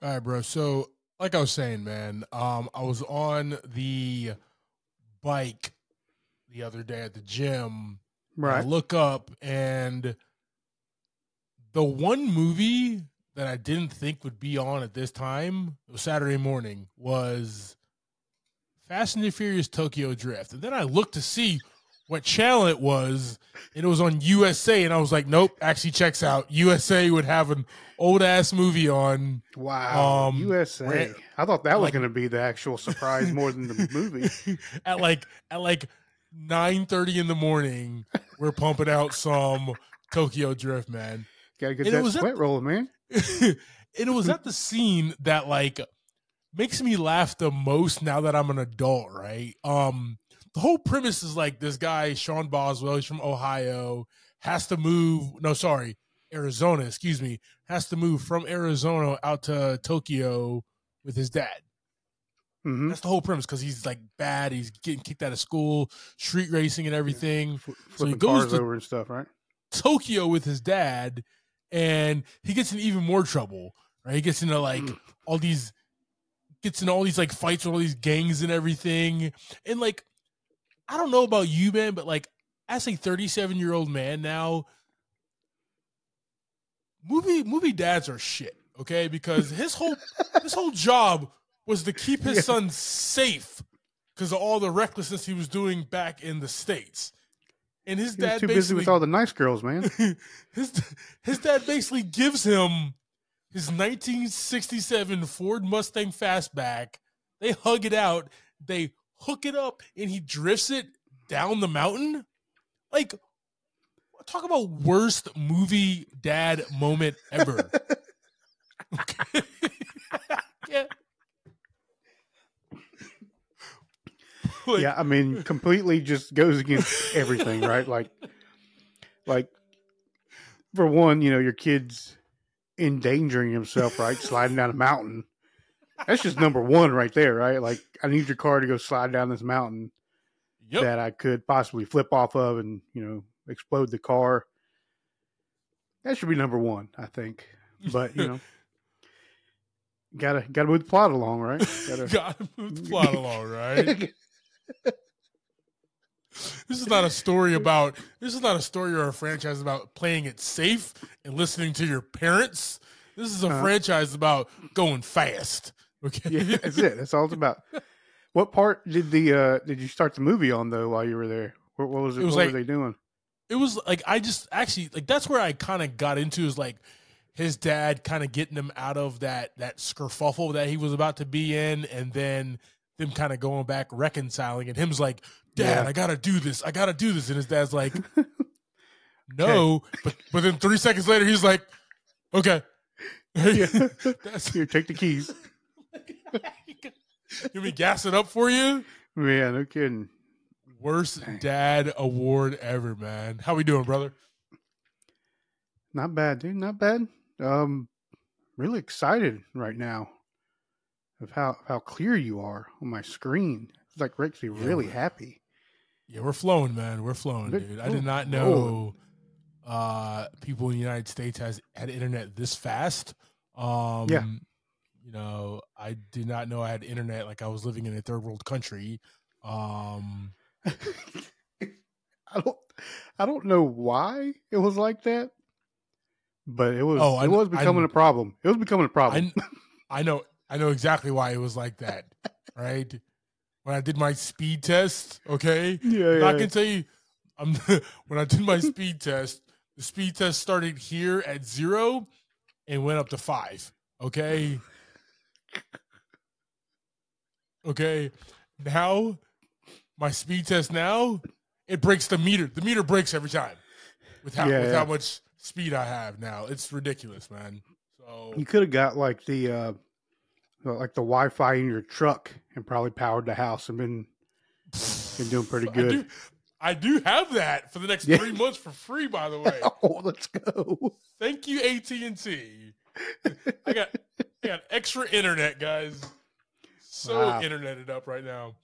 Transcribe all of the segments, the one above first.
All right, bro. So, like I was saying, man, I was on the bike the other day at the gym, and I Right. look up, and the one movie that I didn't think would be on at this time, it was Saturday morning, was Fast and the Furious Tokyo Drift. And then I looked to see what channel it was, and it was on USA, and I was like, nope, actually checks out. USA would have an old ass movie on. Wow. Ran, USA. I thought that at was like going to be the actual surprise more than the movie. at like 9:30 in the morning, we're pumping out some Tokyo Drift, man. Got to get And it that was at sweat rolling, man. and it was at the scene that like makes me laugh the most now that I'm an adult, right? The whole premise is like this guy, Sean Boswell, he's from Ohio, has to move, no, sorry, Arizona, excuse me, has to move from Arizona out to Tokyo with his dad. Mm-hmm. That's the whole premise because he's like bad. He's getting kicked out of school, street racing and everything. So he Flipping goes cars to over and stuff, right? Tokyo with his dad, and he gets in even more trouble. Right? He gets into like all these, like fights with all these gangs and everything. And like, I don't know about you, man, but like as a 37-year-old man now, movie dads are shit. Okay, because his whole job was to keep his son safe because of all the recklessness he was doing back in the States. And his He was dad too busy with all the nice girls, man. his dad basically gives him his 1967 Ford Mustang Fastback. They hug it out, they hook it up, and he drifts it down the mountain. Like, talk about worst movie dad moment ever. Okay. Yeah. Like, yeah, I mean, completely just goes against everything, right? Like for one, your kid's endangering himself, right? Sliding down a mountain. That's just number one right there, right? Like, I need your car to go slide down this mountain that I could possibly flip off of and, explode the car. That should be number one, I think. But, gotta move the plot along, right? Gotta move the plot along, right? This is not a story or a franchise about playing it safe and listening to your parents. This is a franchise about going fast. Okay. Yeah, that's it. That's all it's about. What part did you start the movie on though while you were there? What was it? What were they doing? It was like I just actually like that's where I kind of got into is like his dad kind of getting him out of that skerfuffle that he was about to be in, and then them kind of going back reconciling, and him's like, Dad, I gotta do this, and his dad's like, no, but then 3 seconds later he's like, okay, here, take the keys. You mean gas it up for you? Yeah, no kidding. Worst dad award ever, man. How we doing, brother? Not bad, dude. Not bad. Really excited right now of how clear you are on my screen. It's like makes me really happy. Yeah, we're flowing, man. We're flowing, dude. I did not know people in the United States had internet this fast. Yeah. I did not know I had internet like I was living in a third world country. I don't know why it was like that, but it was becoming a problem. It was becoming a problem. I know exactly why it was like that, right? When I did my speed test, okay? Yeah, I can tell you, when I did my speed test, the speed test started here at 0 and went up to 5, okay? Okay, now my speed test now it breaks the meter. The meter breaks every time with how much speed I have now. It's ridiculous, man. So you could have got like the Wi-Fi in your truck and probably powered the house and been doing pretty good. I do have that for the next 3 months for free, by the way. Oh, let's go! Thank you, AT&T. I got extra internet, guys. So interneted up right now.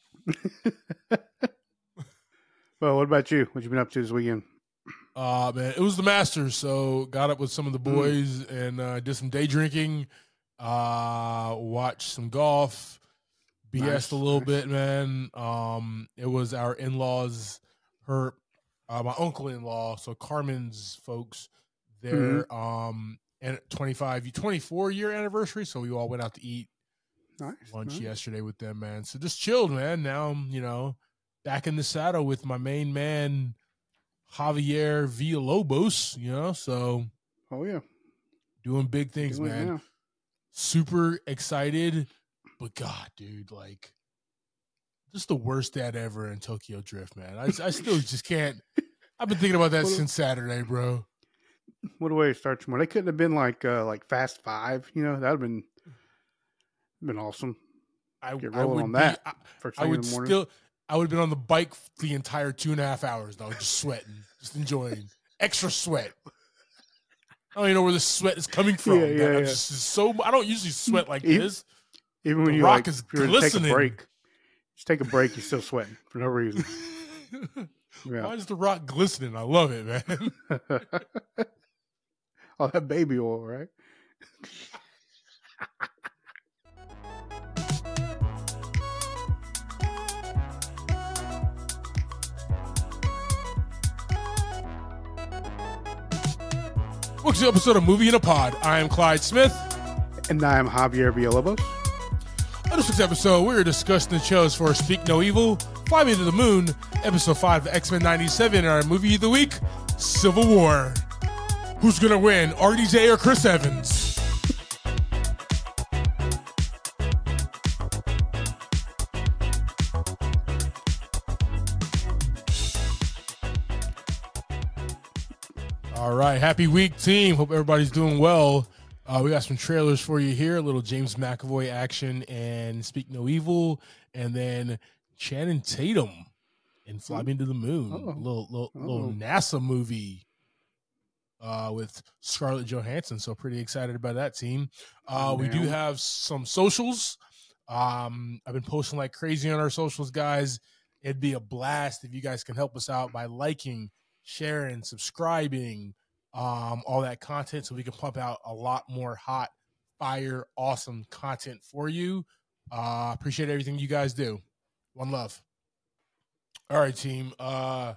Well, what about you? What you been up to this weekend? Man, it was the Masters, so got up with some of the boys and did some day drinking. Watched some golf, BS'd a little bit, man. It was our in-laws, my uncle-in-law, so Carmen's folks, their and 24 year anniversary. So we all went out to eat lunch yesterday with them, man. So just chilled, man. Now I'm, back in the saddle with my main man, Javier Villalobos, so. Oh, yeah. Doing big things, man. Super excited. But God, dude, like, just the worst dad ever in Tokyo Drift, man. I still just can't. I've been thinking about that since Saturday, bro. What a way to start tomorrow. They couldn't have been like Fast Five, that would have been awesome. I would on that. I would have been on the bike the entire 2.5 hours, though, just sweating, just enjoying. Extra sweat. I don't even know where the sweat is coming from. I'm just I don't usually sweat like this. Even when the you rock is glistening. Take a break. Just take a break. You're still sweating for no reason. Why is the rock glistening? I love it, man. Oh, that baby oil, right? Welcome to the episode of Movie in a Pod. I am Clyde Smith. And I am Javier Villalobos. On this week's episode, we're discussing the shows for Speak No Evil, Fly Me to the Moon, Episode 5 of X-Men 97, and our movie of the week, Civil War. Who's going to win, RDJ or Chris Evans? All right, happy week, team. Hope everybody's doing well. We got some trailers for you here. A little James McAvoy action and Speak No Evil, and then Channing Tatum in Fly Me to the Moon. Little NASA movie with Scarlett Johansson. So pretty excited about that, team. We do have some socials. I've been posting like crazy on our socials, guys. It'd be a blast if you guys can help us out by liking, sharing, subscribing, all that content, so we can pump out a lot more hot, fire, awesome content for you. Appreciate everything you guys do. One love. All right, team. From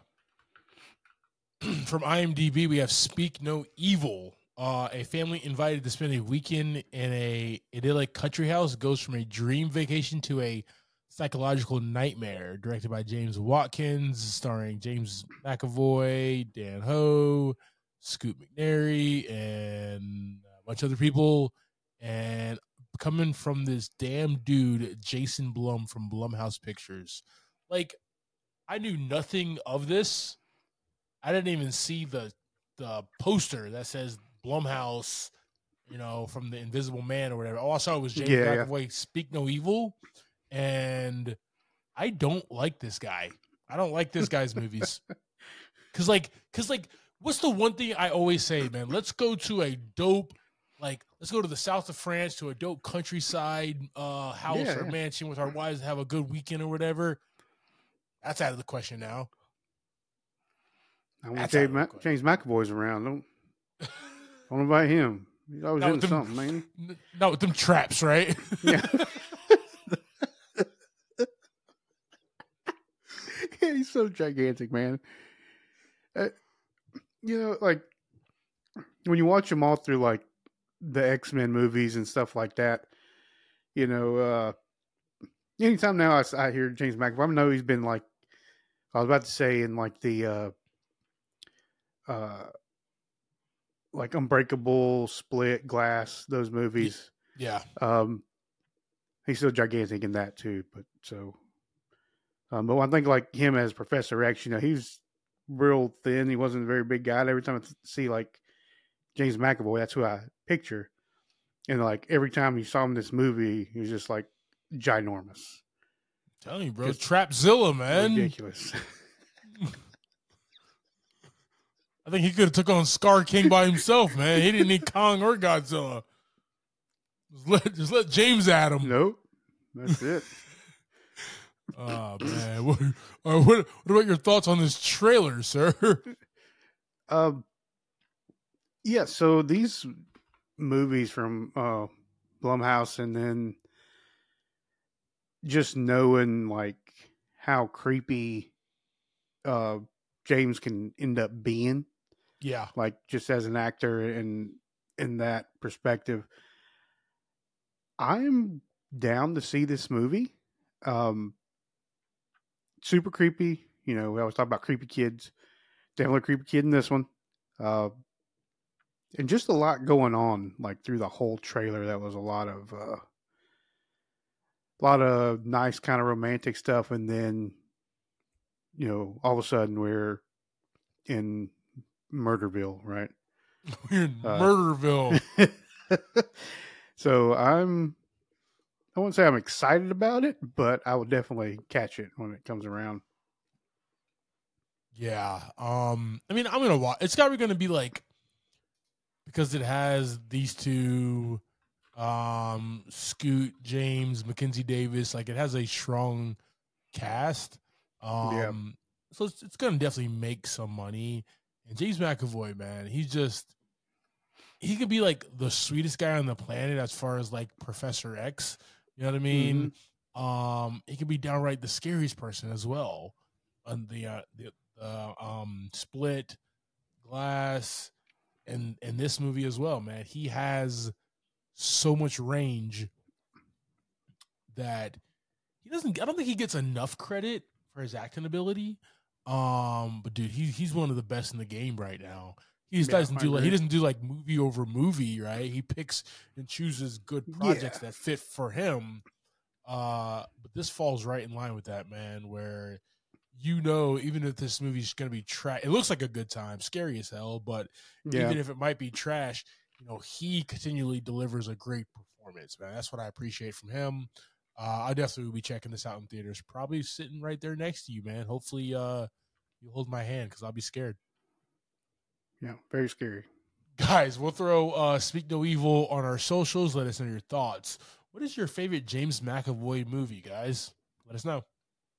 IMDb, we have Speak No Evil. A family invited to spend a weekend in a idyllic country house goes from a dream vacation to a psychological nightmare. Directed by James Watkins, starring James McAvoy, Dan Ho, Scoot McNairy, and a bunch of other people. And coming from this damn dude, Jason Blum from Blumhouse Pictures. Like, I knew nothing of this. I didn't even see the poster that says Blumhouse, from The Invisible Man or whatever. All I saw was James McAvoy, Speak No Evil. And I don't like this guy. I don't like this guy's movies. Cause what's the one thing I always say, man? Let's go to a dope, let's go to the south of France to a dope countryside house or mansion with our wives and have a good weekend or whatever. That's out of the question now. I want James McAvoy's around. Don't invite him. He's always doing something, man. Not with them traps, right? Yeah. Yeah, he's so gigantic, man. When you watch them all through, the X-Men movies and stuff like that, anytime now I hear James McAvoy, I know he's been, I was about to say in, the, Unbreakable, Split, Glass, those movies. Yeah. He's so gigantic in that, too, but but I think him as Professor X, he was real thin. He wasn't a very big guy. And every time I see James McAvoy, that's who I picture. And every time you saw him in this movie, he was just ginormous. I'm telling you, bro, Trapzilla, man. Ridiculous. I think he could have took on Scar King by himself, man. He didn't need Kong or Godzilla. Just let James at him. Nope. That's it. Oh, man. What about your thoughts on this trailer, sir? Yeah, so these movies from Blumhouse, and then just knowing like how creepy James can end up being. Yeah. Like just as an actor and in that perspective, I'm down to see this movie. Super creepy. You know, we always talk about creepy kids. Definitely a creepy kid in this one. And just a lot going on, like through the whole trailer. That was a lot of nice kind of romantic stuff, and then, you know, all of a sudden we're in Murderville, right? We're in Murderville. So I wouldn't say I'm excited about it, but I will definitely catch it when it comes around. Yeah. I mean, I'm gonna watch. It's probably gonna be like, because it has these two, Scoot, James, Mackenzie Davis. Like, it has a strong cast. Yeah. So it's gonna definitely make some money. And James McAvoy, man, he could be like the sweetest guy on the planet as far as like Professor X. You know what I mean? Mm-hmm. He could be downright the scariest person as well. On the Split, Glass, and this movie as well, man. He has so much range that he doesn't. I don't think he gets enough credit for his acting ability. But dude, he's one of the best in the game right now. He just doesn't do like movie over movie, right? He picks and chooses good projects that fit for him. But this falls right in line with that, man, where, you know, even if this movie's going to be trash, it looks like a good time, scary as hell, but even if it might be trash, you know, he continually delivers a great performance, man. That's what I appreciate from him. I definitely will be checking this out in theaters, probably sitting right there next to you, man. Hopefully, you hold my hand, because I'll be scared. Yeah, very scary. Guys, we'll throw Speak No Evil on our socials. Let us know your thoughts. What is your favorite James McAvoy movie, guys? Let us know.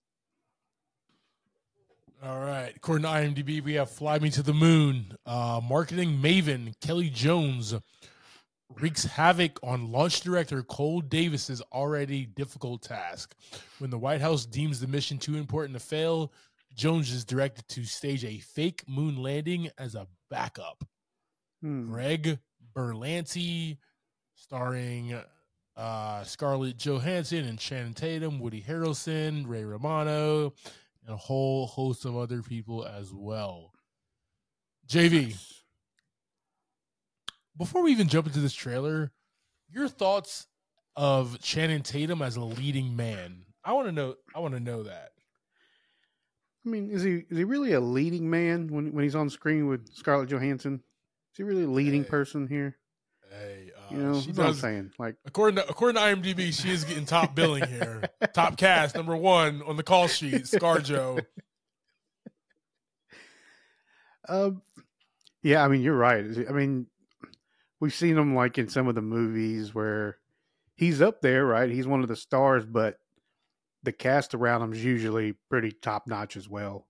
All right. According to IMDb, we have Fly Me to the Moon. Marketing maven Kelly Jones wreaks havoc on launch director Cole Davis's already difficult task. When the White House deems the mission too important to fail, Jones is directed to stage a fake moon landing as a backup. Greg Berlanti, starring Scarlett Johansson and Channing Tatum, Woody Harrelson, Ray Romano, and a whole host of other people as well. JV, before we even jump into this trailer, your thoughts of Channing Tatum as a leading man. I want to know that. I mean, is he really a leading man when he's on screen with Scarlett Johansson? Is he really a leading person here? Hey, you know, she that's does. what I'm saying. Like, according to IMDb, she is getting top billing here. Top cast, number 1 on the call sheet, ScarJo. Yeah, I mean, you're right. I mean, we've seen him like in some of the movies where he's up there, right? He's one of the stars, but the cast around him is usually pretty top notch as well.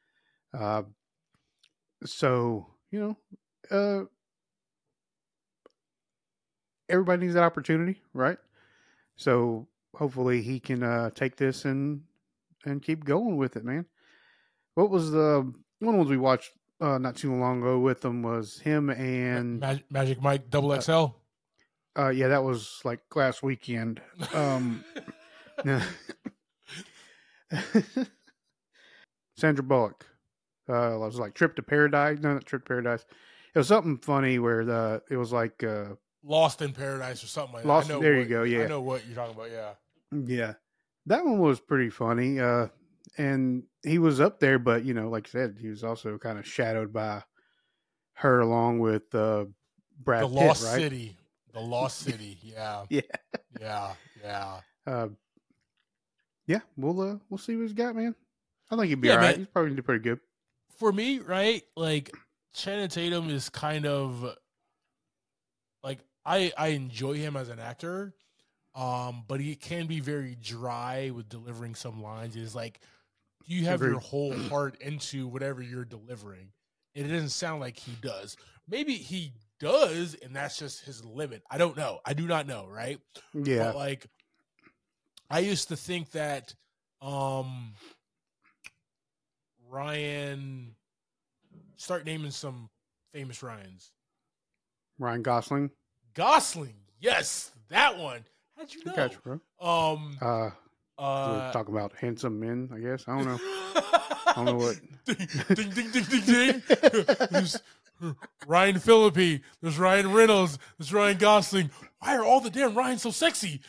So, you know, everybody needs that opportunity, right? So hopefully he can take this and keep going with it, man. What was the one of the ones we watched not too long ago with him was him and Magic Mike Double XL. Yeah, that was like last weekend. Sandra Bullock. It was like Trip to Paradise. No, not Trip to Paradise. It was something funny where it was like Lost in Paradise or something like Lost. that. There you go. Yeah, I know what you're talking about. Yeah, yeah, that one was pretty funny. And he was up there, but you know, like I said, he was also kind of shadowed by her along with Brad the Pitt, Lost right? City. The Lost City. Yeah, yeah. Yeah, we'll see what he's got, man. I think he'd be all right. Man. He's probably do pretty good. For me, right? Like, Channing Tatum is kind of like I enjoy him as an actor, but he can be very dry with delivering some lines. It's like you have your whole heart into whatever you're delivering. It doesn't sound like he does. Maybe he does, and that's just his limit. I don't know. I do not know, right? Yeah. But like, I used to think that Ryan, start naming some famous Ryans. Ryan Gosling. Gosling, yes, that one. How'd you know? Gotcha, bro. We're talking about handsome men, I guess. I don't know. I don't know what. Ding, ding, ding, ding, ding. There's Ryan Phillippe. There's Ryan Reynolds. There's Ryan Gosling. Why are all the damn Ryans so sexy?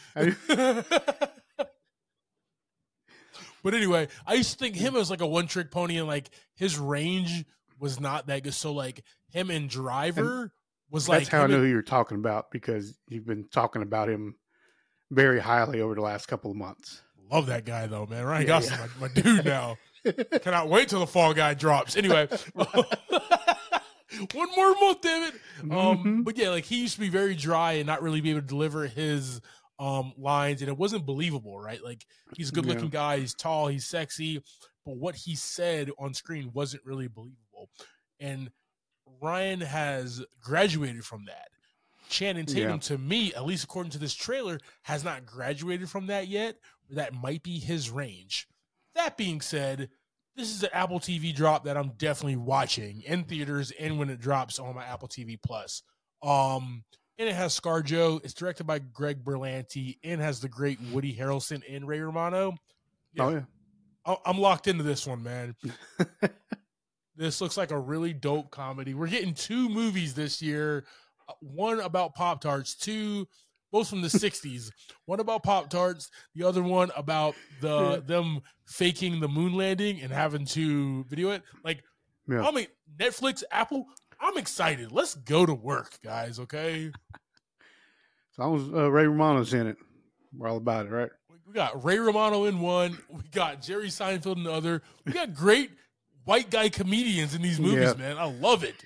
But anyway, I used to think him as like a one-trick pony, and like his range was not that good. So like him and Driver was like. That's how I know who you're talking about, because you've been talking about him very highly over the last couple of months. Love that guy though, man. Ryan Gosling, my dude now. Cannot wait till the Fall Guy drops. Anyway, one more month, damn it. But yeah, like he used to be very dry and not really be able to deliver his lines, and it wasn't believable, right? Like he's a good looking guy, he's tall, he's sexy, but what he said on screen wasn't really believable. And Ryan has graduated from that. Channing Tatum, to me, at least according to this trailer, has not graduated from that yet. That might be his range. That being said, this is an Apple TV drop that I'm definitely watching in theaters and when it drops on my Apple TV Plus. And it has ScarJo. It's directed by Greg Berlanti and has the great Woody Harrelson and Ray Romano. Yeah. I'm locked into this one, man. This looks like a really dope comedy. We're getting 2 movies this year. One about Pop-Tarts, 2 both from the 60s. One about Pop-Tarts, the other one about them faking the moon landing and having to video it. Like, I mean, Netflix, Apple, I'm excited. Let's go to work, guys, okay? As long as Ray Romano's in it, we're all about it, right? We got Ray Romano in one. We got Jerry Seinfeld in the other. We got great white guy comedians in these movies, man. I love it.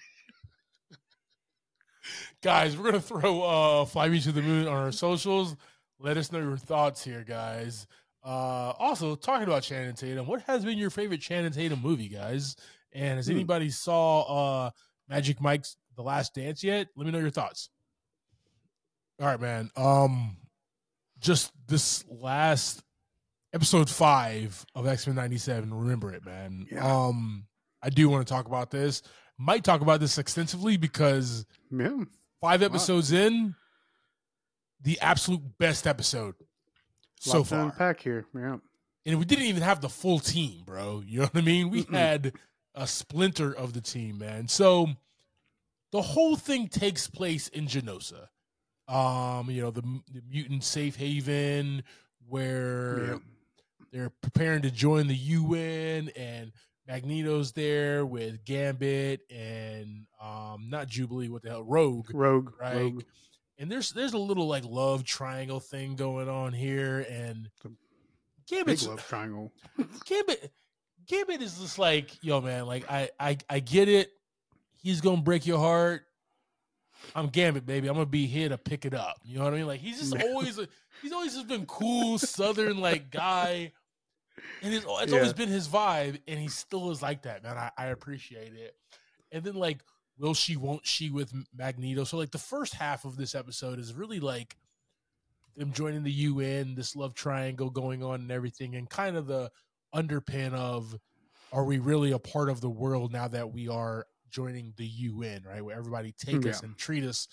Guys, we're going to throw Fly Me to the Moon on our socials. Let us know your thoughts here, guys. Also, talking about Channing Tatum, what has been your favorite Channing Tatum movie, guys? And has anybody saw Magic Mike's The Last Dance yet? Let me know your thoughts. All right, man. Just this last episode 5 of X-Men 97. Remember it, man. Yeah. I do want to talk about this. Might talk about this extensively because 5 episodes in, the absolute best episode so far. Unpack here, yeah. And we didn't even have the full team, bro. You know what I mean? We had a splinter of the team, man. So the whole thing takes place in Geonosa. The mutant safe haven where they're preparing to join the UN, and Magneto's there with Gambit and not Jubilee, what the hell, Rogue, right? Rogue. And there's a little like love triangle thing going on here, and Gambit's love triangle. Gambit is just like, yo, man, like I get it. He's gonna break your heart. I'm Gambit, baby. I'm gonna be here to pick it up. You know what I mean? Like he's always just been cool Southern like guy. And it's always been his vibe, and he still is like that, man. I appreciate it. And then, like, will she, won't she with Magneto? So, like, the first half of this episode is really, like, them joining the UN, this love triangle going on and everything, and kind of the underpin of, are we really a part of the world now that we are joining the UN, right? Where everybody take us and treat us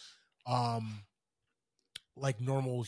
like normal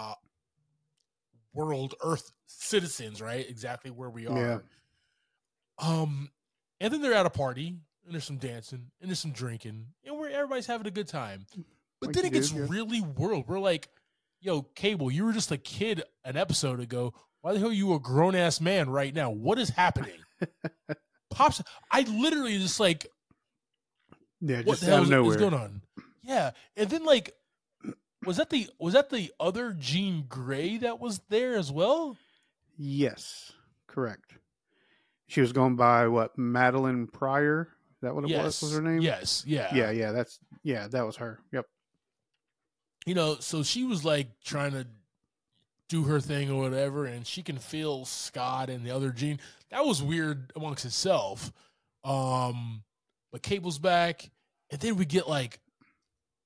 world Earth citizens, right? Exactly where we are. And then they're at a party, and there's some dancing, and there's some drinking, and everybody's having a good time. But then it gets really world. We're like, yo, Cable, you were just a kid an episode ago. Why the hell are you a grown ass man right now? What is happening? Pops, I literally just like, what the hell is going on? Yeah, and then like, was that the other Jean Grey that was there as well? Yes, correct. She was going by what, Madeline Pryor? Is that what it was? Was her name? Yes, yeah. That was her. Yep. So she was like trying to do her thing or whatever, and she can feel Scott and the other Jean. That was weird amongst itself. But Cable's back, and then we get like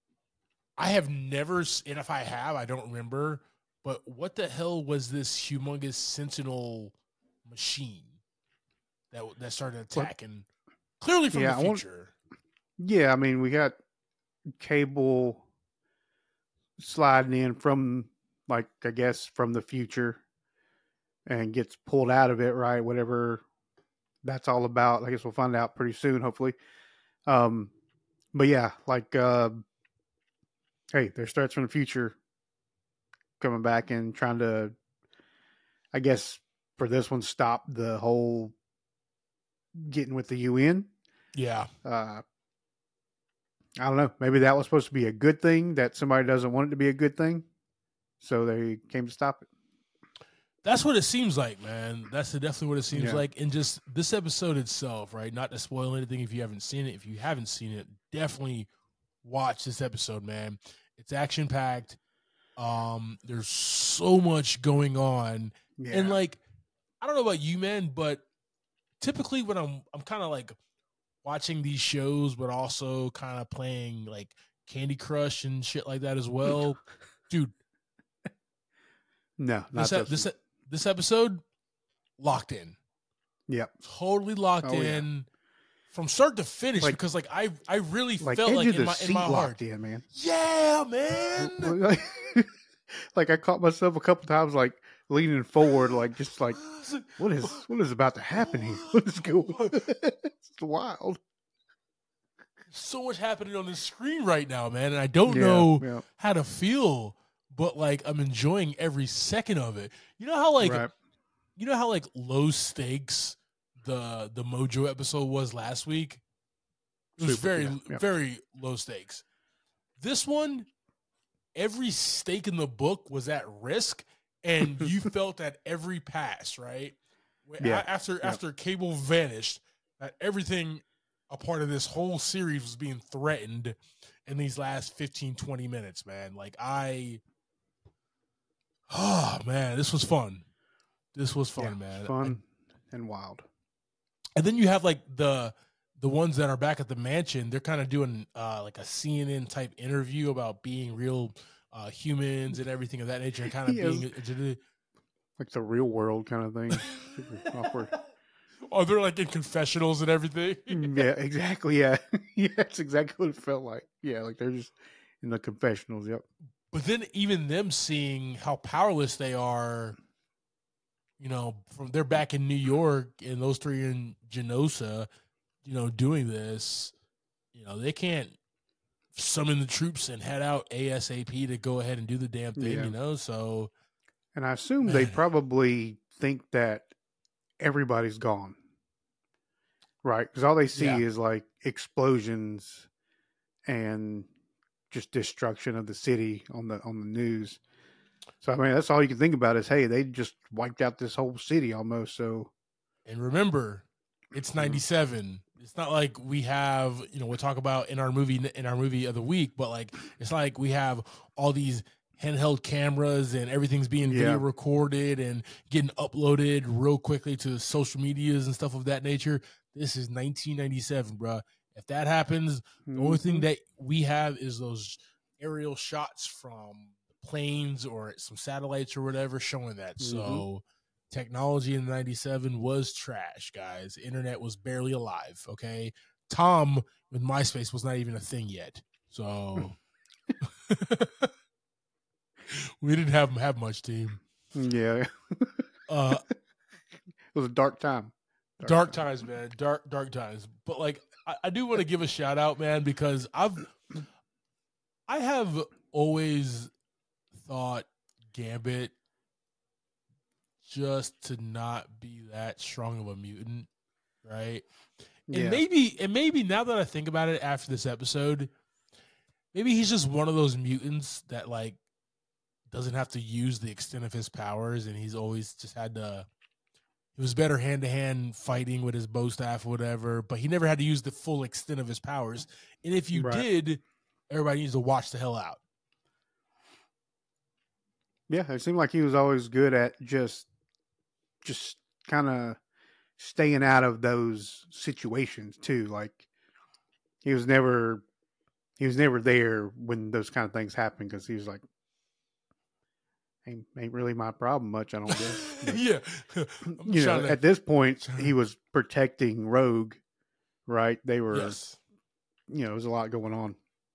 I have never, and if I have, I don't remember. But what the hell was this humongous Sentinel machine that started attacking? Clearly from the future. I mean, we got Cable sliding in from, like, I guess from the future, and gets pulled out of it, right? Whatever that's all about. I guess we'll find out pretty soon, hopefully. But yeah, like, hey, there's threats from the future coming back and trying to, I guess, for this one, stop the whole getting with the UN. Yeah. I don't know. Maybe that was supposed to be a good thing, that somebody doesn't want it to be a good thing, so they came to stop it. That's what it seems like, man. That's definitely what it seems like. And just this episode itself, right? Not to spoil anything if you haven't seen it. If you haven't seen it, definitely watch this episode, man. It's action packed. There's so much going on, and like, I don't know about you, man, but typically when I'm kind of like watching these shows, but also kind of playing like Candy Crush and shit like that as well, dude. No, not this episode locked in. Yep, totally locked in from start to finish, like, because like I really felt like in my heart, in, man. Yeah, man. Like I caught myself a couple times, like leaning forward, like just like, what is about to happen here? What is going on? It's wild. So much happening on the screen right now, man, and I don't know how to feel, but like I'm enjoying every second of it. You know how like low stakes the Mojo episode was last week? It was very low stakes. This one, every stake in the book was at risk, and you felt at every pass, right? After Cable vanished, that everything a part of this whole series was being threatened in these last 15, 20 minutes, man. Like man, this was fun. This was fun, man. Fun and wild. And then you have like the ones that are back at the mansion. They're kind of doing like a CNN type interview about being real humans and everything of that nature, and kind of being like the real world kind of thing. Super awkward. Oh, they're like in confessionals and everything. Yeah, exactly. Yeah, that's exactly what it felt like. Yeah, like they're just in the confessionals. Yep. But then even them seeing how powerless they are, you know, they're back in New York and those three in Genosha, you know, doing this, you know, they can't summon the troops and head out ASAP to go ahead and do the damn thing, you know? So. And I assume they probably think that everybody's gone, right? Because all they see is like explosions and just destruction of the city on the news. So I mean, that's all you can think about is, hey, they just wiped out this whole city almost. So, and remember, it's 97. It's not like we have, you know, we'll talk about in our movie of the week, but like it's like we have all these handheld cameras and everything's being video recorded and getting uploaded real quickly to social medias and stuff of that nature. This is 1997, bro. If that happens, the only thing that we have is those aerial shots from planes or some satellites or whatever showing that. So technology in 97 was trash, guys. Internet was barely alive, okay? Tom with MySpace was not even a thing yet. So we didn't have much, team. Yeah. It was a dark time. Dark times, man. Dark times. But like I do want to give a shout out, man, because I have always thought Gambit just to not be that strong of a mutant, right? And maybe now that I think about it after this episode, maybe he's just one of those mutants that like doesn't have to use the extent of his powers, and he's always just had to. He was better hand to hand fighting with his bow staff or whatever, but he never had to use the full extent of his powers. And if you did, everybody needs to watch the hell out. Yeah, it seemed like he was always good at just kind of staying out of those situations too. Like he was never he was never there when those kind of things happen because he was like, ain't really my problem much, I don't guess. But, yeah. At this point, he was protecting Rogue, right? They were, yes. There was a lot going on.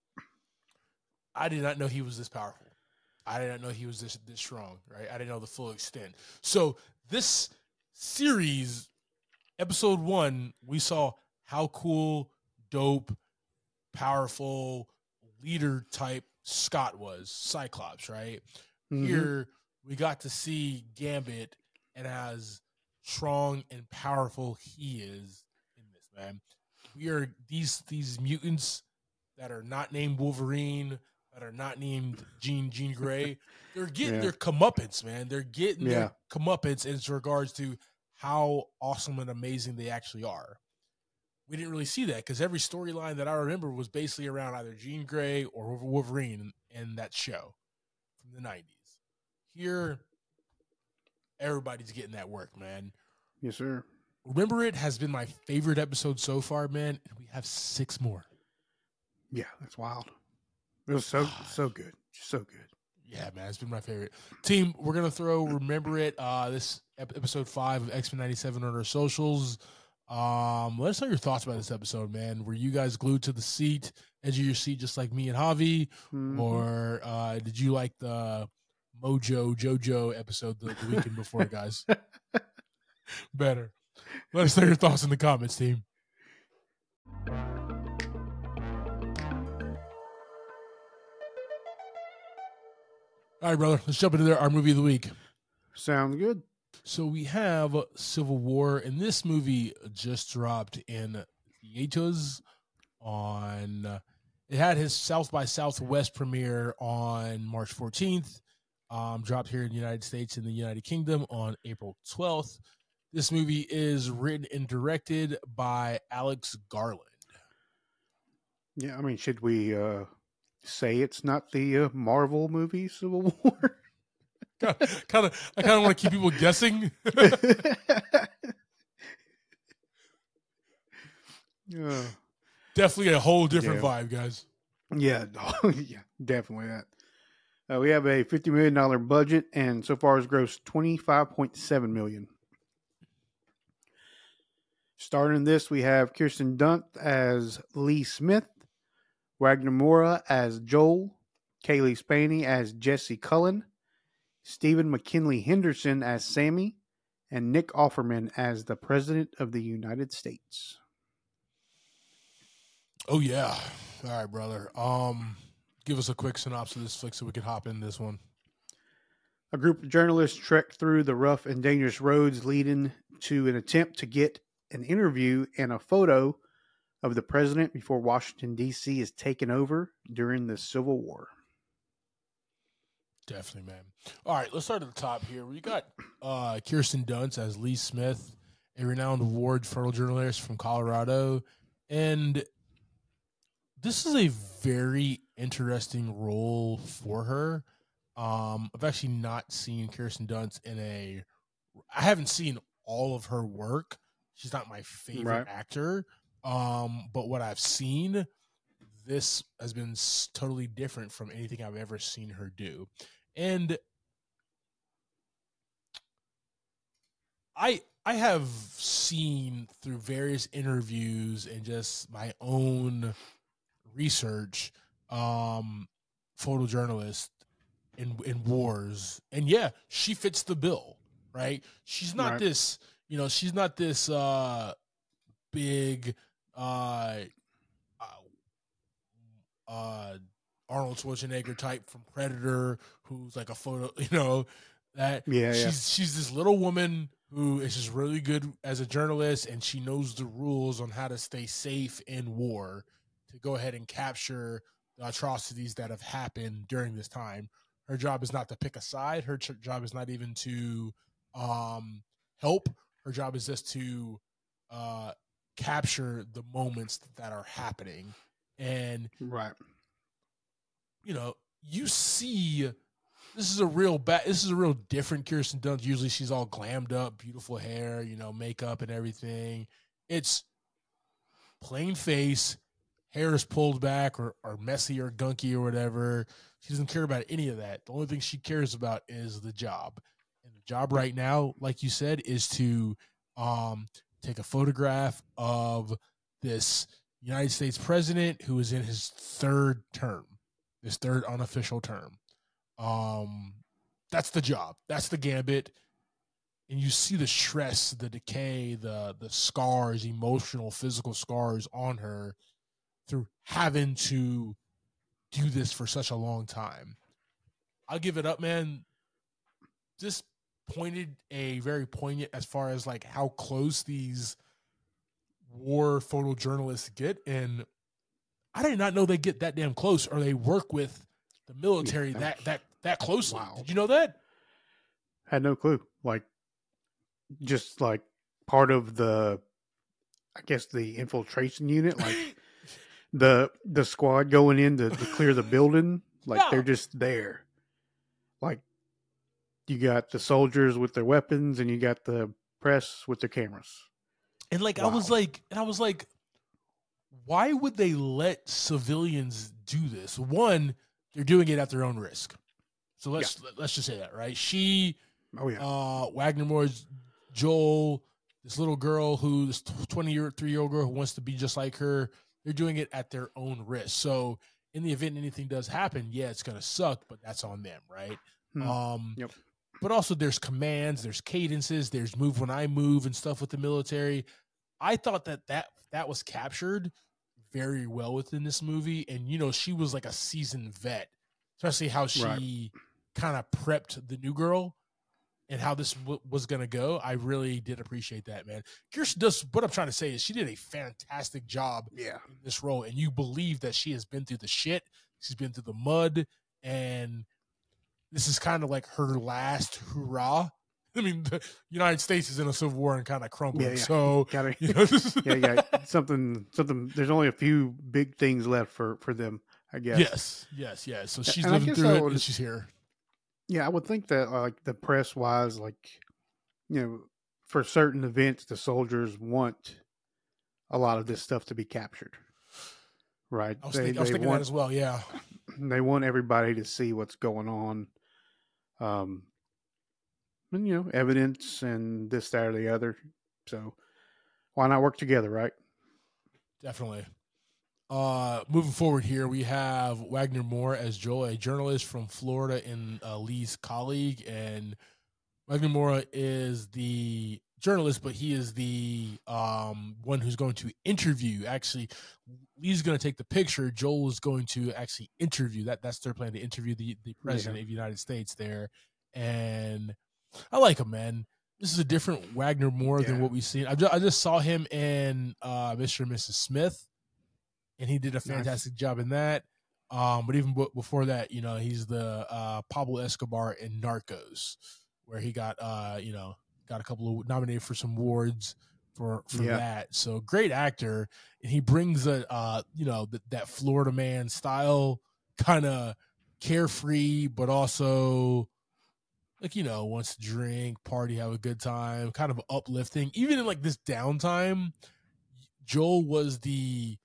I did not know he was this powerful. I did not know he was this strong, right? I didn't know the full extent. So this series, episode 1, we saw how cool, dope, powerful, leader type Scott was, Cyclops, right? Mm-hmm. Here we got to see Gambit and as strong and powerful he is in this, man. We are these mutants that are not named Wolverine, that are not named Jean Grey. They're getting their comeuppance, man. They're getting their comeuppance in regards to how awesome and amazing they actually are. We didn't really see that because every storyline that I remember was basically around either Jean Grey or Wolverine in that show from the 90s. Here, everybody's getting that work, man. Yes, sir. Remember It has been my favorite episode so far, man, and we have 6 more. Yeah, that's wild. It was so good. So good. Yeah, man, it's been my favorite. Team, we're going to throw Remember It, this episode 5 of X-Men 97 on our socials. Let us know your thoughts about this episode, man. Were you guys glued to the edge of your seat, just like me and Javi? Mm-hmm. Or did you like the JoJo episode the weekend before, guys? Better. Let us know your thoughts in the comments, team. All right, brother. Let's jump into our movie of the week. Sounds good. So we have Civil War, and this movie just dropped in theaters on. It had his South by Southwest premiere on March 14th. Dropped here in the United States and the United Kingdom on April 12th. This movie is written and directed by Alex Garland. Yeah, I mean, should we say it's not the Marvel movie Civil War? I kind of want to keep people guessing. Definitely a whole different vibe, guys. Yeah, definitely that. We have a $50 million budget, and so far has grossed $25.7 million. Starting this, we have Kirsten Dunst as Lee Smith, Wagner Moura as Joel, Kaylee Spaney as Jesse Cullen, Stephen McKinley Henderson as Sammy, and Nick Offerman as the President of the United States. Oh, yeah. All right, brother. Give us a quick synopsis of this flick so we can hop in this one. A group of journalists trek through the rough and dangerous roads leading to an attempt to get an interview and a photo of the president before Washington, D.C. is taken over during the Civil War. Definitely, man. All right, let's start at the top here. We got Kirsten Dunst as Lee Smith, a renowned award photojournalist from Colorado. And this is a very interesting role for her. I've actually not seen Kirsten Dunst I haven't seen all of her work. She's not my favorite actor. But what I've seen, this has been totally different from anything I've ever seen her do. And I have seen through various interviews and just my own research, photojournalist in wars. And yeah, she fits the bill, right? She's not this, she's not this big Arnold Schwarzenegger type from Predator, who's like a photo, she's this little woman who is just really good as a journalist, and she knows the rules on how to stay safe in war to go ahead and capture the atrocities that have happened during this time. Her job is not to pick a side. Her job is not even to help. Her job is just to capture the moments that are happening. And you see, this is a real different Kirsten Dunst. Usually she's all glammed up, beautiful hair, makeup and everything. It's plain face, hair is pulled back or messy or gunky or whatever. She doesn't care about any of that. The only thing she cares about is the job. And the job right now, like you said, is to take a photograph of this United States president who is in his third term, his third unofficial term. That's the job. That's the gambit. And you see the stress, the decay, the scars, emotional, physical scars on her through having to do this for such a long time. I'll give it up, man. This pointed a very poignant as far as like how close these war photojournalists get. And I did not know they get that damn close or they work with the military that closely. Wow. Did you know that? Had no clue. Like, just like part of the, I guess, the infiltration unit, like the squad going in to clear the building, like they're just there. Like, you got the soldiers with their weapons and you got the press with their cameras. And like, wow. I was like, why would they let civilians do this? One, they're doing it at their own risk. So let's just say that, right? Wagner Moore's Joel, this little girl this 23-year-old girl who wants to be just like her, they're doing it at their own risk. So in the event anything does happen, it's going to suck, but that's on them, right? Yep. But also there's commands, there's cadences, there's move when I move and stuff with the military. I thought that was captured very well within this movie. And, you know, she was like a seasoned vet, especially how she kind of prepped the new girl. And how this was going to go, I really did appreciate that, man. Kirsten does, what I'm trying to say is she did a fantastic job in this role. And you believe that she has been through the shit. She's been through the mud. And this is kind of like her last hurrah. I mean, the United States is in a civil war and kind of crumbling. Yeah. So, something. There's only a few big things left for them, I guess. Yes. So she's living through it and she's here. Yeah, I would think that, like, the press-wise, like, you know, for certain events, the soldiers want a lot of this stuff to be captured, right? I was thinking that as well, yeah. They want everybody to see what's going on. And, you know, evidence and this, that, or the other. So, why not work together, right? Definitely. Moving forward here, we have Wagner Moore as Joel, a journalist from Florida and Lee's colleague. And Wagner Moore is the journalist, but he is the one who's going to interview. Actually, Lee's going to take the picture. Joel is going to actually interview. That's their plan, to interview the president of the United States there. And I like him, man. This is a different Wagner Moore than what we've seen. I just saw him in Mr. and Mrs. Smith. And he did a fantastic job in that. But even before that, you know, he's the Pablo Escobar in Narcos, where he got a couple of nominated for some awards for that. So great actor, and he brings that Florida man style, kind of carefree, but also like, you know, wants to drink, party, have a good time, kind of uplifting. Even in like this downtime, Joel was the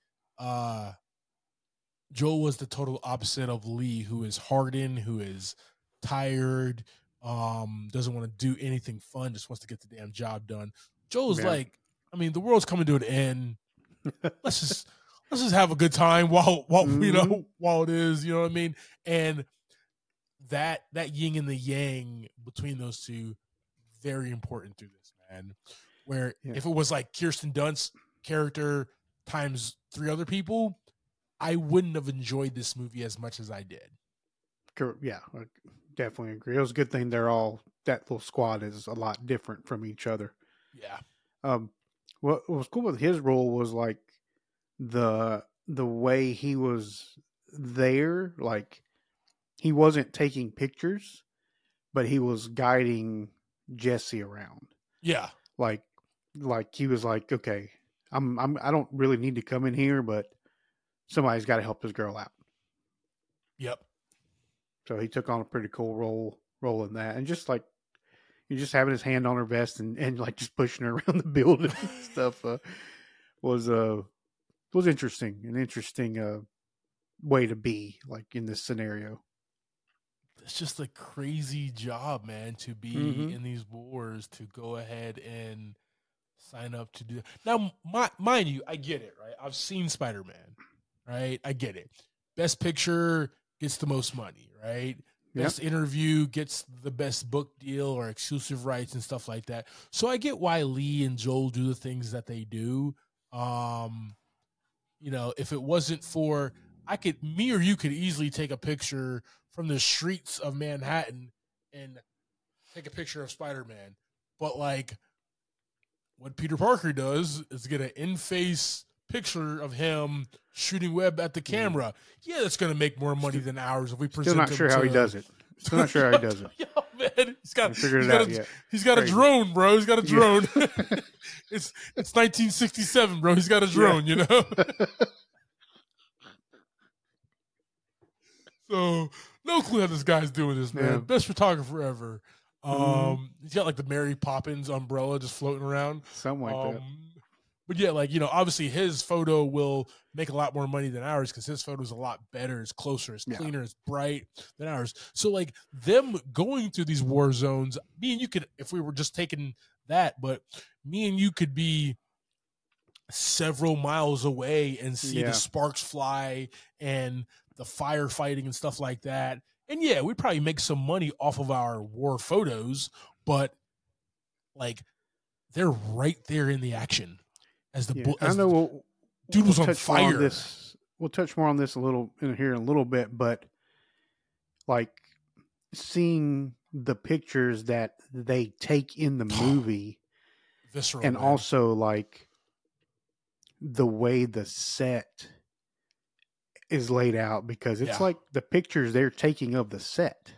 total opposite of Lee, who is hardened, who is tired, doesn't want to do anything fun, just wants to get the damn job done. Joel's like, I mean, the world's coming to an end. Let's just have a good time while you know, while it is, you know what I mean? And that yin and the yang between those two, very important through this, man. Where if it was like Kirsten Dunst's character times 3 other people, I wouldn't have enjoyed this movie as much as I did. Yeah, I definitely agree. It was a good thing that little squad is a lot different from each other. Yeah. What was cool with his role was like the way he was there, like he wasn't taking pictures, but he was guiding Jesse around. Yeah. Like he was like, okay, I don't really need to come in here, but somebody's got to help this girl out. Yep. So he took on a pretty cool role in that, and just like you're just having his hand on her vest and like just pushing her around the building and stuff was was interesting. An interesting way to be, like, in this scenario. It's just a crazy job, man, to be Mm-hmm. in these wars, to go ahead and sign up to do. Now, mind you, I get it, right? I've seen Spider-Man, right? I get it. Best picture gets the most money, right? Yep. Best interview gets the best book deal or exclusive rights and stuff like that. So I get why Lee and Joel do the things that they do. If it wasn't for, me or you could easily take a picture from the streets of Manhattan and take a picture of Spider-Man. But like what Peter Parker does is get an in-face picture of him shooting web at the camera. Yeah, that's going to make more money than ours if we present. Still not sure how he does it. Still not sure how he does it. Yo, man, he's got a drone, bro. He's got a drone. Yeah. It's 1967, bro. He's got a drone, you know. So no clue how this guy's doing this, man. Yeah. Best photographer ever. He's got like the Mary Poppins umbrella just floating around. Something like that. But yeah, like, obviously his photo will make a lot more money than ours because his photo is a lot better. It's closer, it's cleaner, it's bright than ours. So like them going through these war zones, me and you could, if we were just taking that, but me and you could be several miles away and see the sparks fly and the firefighting and stuff like that. And yeah, we'd probably make some money off of our war photos, but like they're right there in the action. As the dude was on fire. We'll touch more on this a little in a little bit, but like seeing the pictures that they take in the movie, visceral, and man. Also like the way the set is laid out, because it's like the pictures they're taking of the set,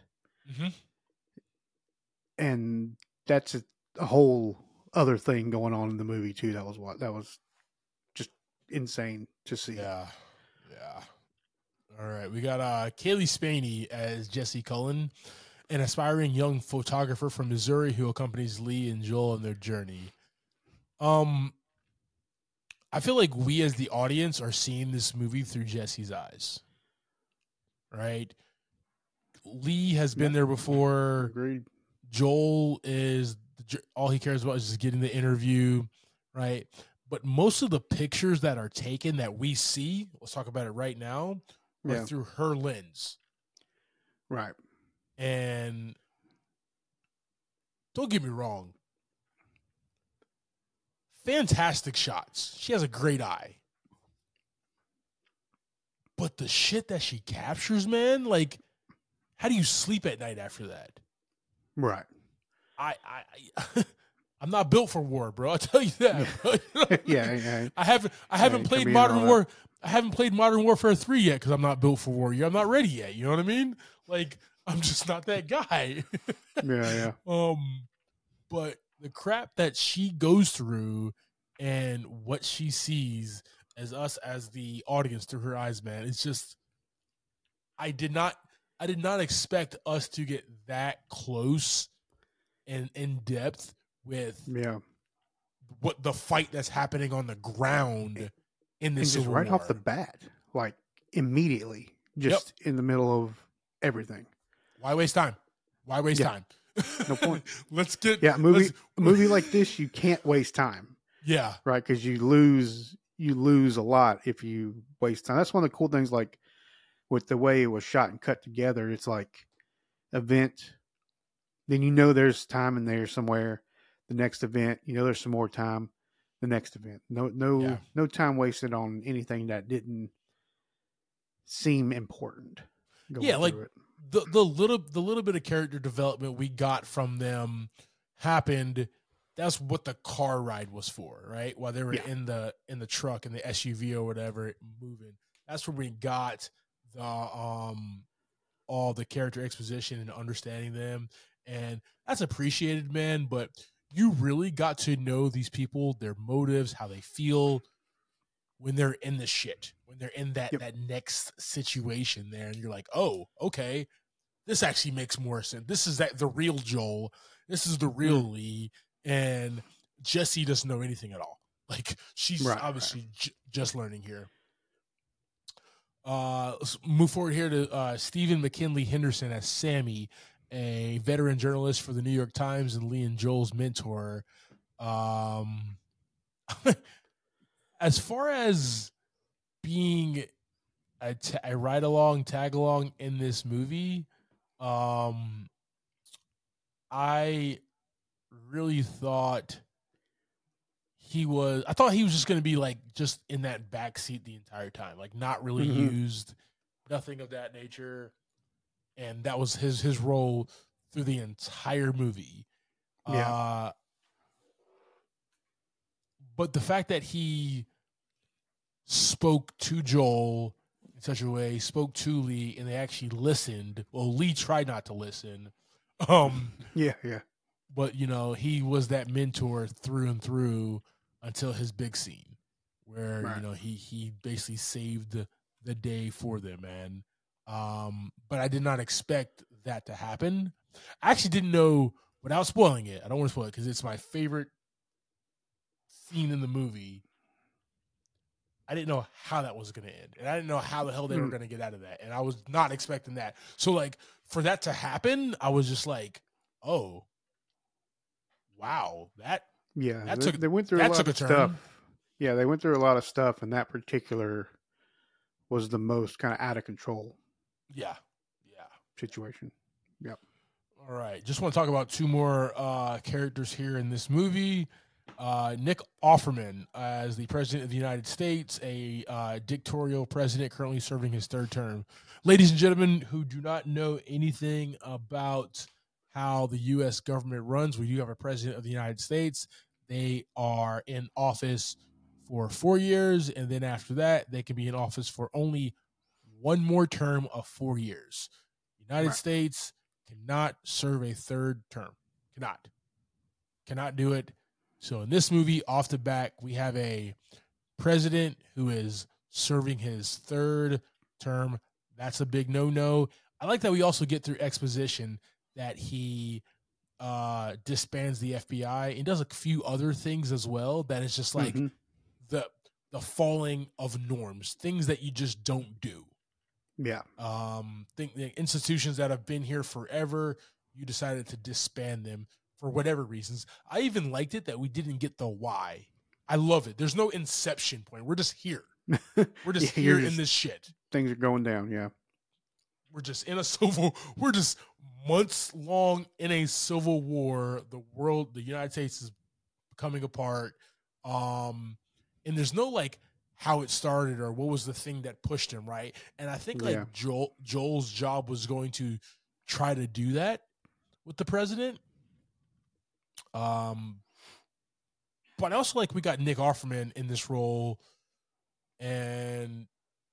and that's a whole other thing going on in the movie too. That was just insane to see. Yeah. All right, we got Kaylee Spaney as Jesse Cullen, an aspiring young photographer from Missouri who accompanies Lee and Joel on their journey. I feel like we as the audience are seeing this movie through Jesse's eyes, right? Lee has been there before. Agreed. Joel is all he cares about is just getting the interview, right? But most of the pictures that are taken that we see, let's talk about it right now, are through her lens. Right. And don't get me wrong, fantastic shots. She has a great eye. But the shit that she captures, man, like, how do you sleep at night after that? Right. I'm not built for war, bro. I'll tell you that. Bro. Yeah. I haven't played Modern War. I haven't played Modern Warfare 3 yet because I'm not built for war. I'm not ready yet. You know what I mean? Like, I'm just not that guy. Yeah. But the crap that she goes through and what she sees as us as the audience through her eyes, man, it's just I did not expect us to get that close and in depth with what the fight that's happening on the ground in this just right war. off the bat, like immediately, just in the middle of everything. Why waste time? Time? No point. Let's get a movie like this. You can't waste time. Yeah, right. Because you lose a lot if you waste time. That's one of the cool things, like with the way it was shot and cut together. It's like event. Then there's time in there somewhere. The next event, there's some more time. The next event, no time wasted on anything that didn't seem important. Like the little bit of character development we got from them happened. That's what the car ride was for, right? While they were in the truck in the SUV or whatever moving. That's where we got the all the character exposition and understanding them. And that's appreciated, man, but you really got to know these people, their motives, how they feel when they're in the shit, when they're in that next situation there. And you're like, oh, okay, this actually makes more sense. This is the real Joel. This is the real Lee. And Jesse doesn't know anything at all. Like she's Right, obviously just learning here. Let's move forward here to Stephen McKinley Henderson as Sammy, a veteran journalist for the New York Times and Lee and Joel's mentor. As far as being a ride along, tag along in this movie, I really thought I thought he was just going to be like just in that back seat the entire time, like not really used, nothing of that nature. And that was his role through the entire movie. Yeah. But the fact that he spoke to Joel in such a way, spoke to Lee, and they actually listened. Well, Lee tried not to listen. Yeah. But he was that mentor through and through until his big scene, where right. he basically saved the day for them, man. But I did not expect that to happen. I actually didn't know, without spoiling it. I don't want to spoil it because it's my favorite scene in the movie. I didn't know how that was going to end, and I didn't know how the hell they were going to get out of that, and I was not expecting that. So, like, for that to happen, I was just like, "Oh, wow, that they went through a lot of stuff. Yeah, they went through a lot of stuff, and that particular was the most kind of out of control. Yeah. Situation. Yep. All right, just want to talk about two more characters here in this movie. Nick Offerman as the President of the United States, a dictatorial president currently serving his third term. Ladies and gentlemen who do not know anything about how the U.S. government runs, we do have a President of the United States. They are in office for 4 years, and then after that, they can be in office for only one more term of 4 years. The United States cannot serve a third term. Cannot do it. So in this movie, off the bat, we have a president who is serving his third term. That's a big no-no. I like that we also get through exposition that he disbands the FBI and does a few other things as well. That is just like the falling of norms, things that you just don't do. Yeah. Think the institutions that have been here forever, you decided to disband them for whatever reasons. I even liked it that we didn't get the why. I love it. There's no inception point. We're just here. We're just here in this shit. Things are going down. Yeah. We're just in a we're just months long in a civil war. The United States is coming apart. And there's no like how it started or what was the thing that pushed him, right? And I think like Joel's job was going to try to do that with the president. But I also like we got Nick Offerman in this role, and